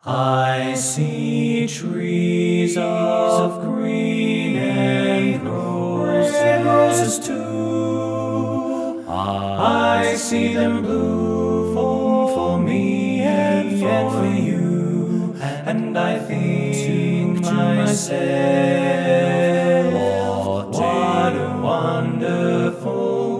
I see trees of green and roses too. I see them bloom for me and for you. And I think to myself, what a wonderful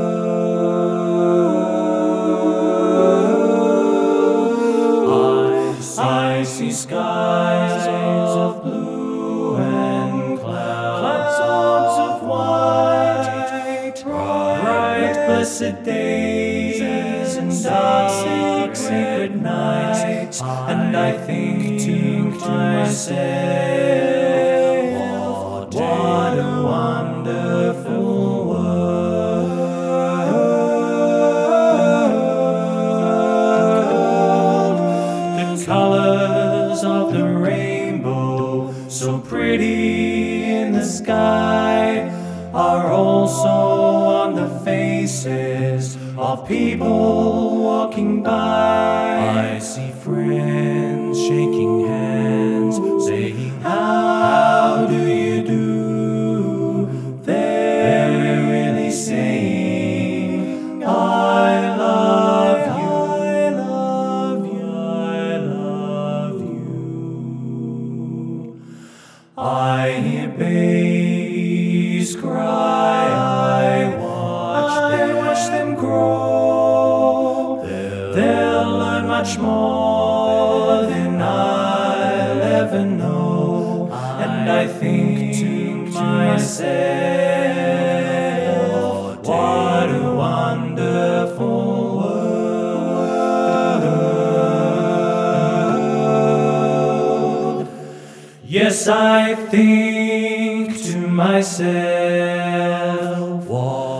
world. I see skies of blue and clouds of white, bright blessed days and dark sacred nights. And I think to myself, what a wonderful world. The colors of the rainbow, so pretty in the sky, are also on the faces of people walking by. I see friends shaking hands, saying, how do you do? They're really saying, I love you, I love you, I love you. I hear babies cry, I watch them grow. They'll learn much more than I'll ever know. And I think to myself, what a wonderful world. Yes, I think to myself, what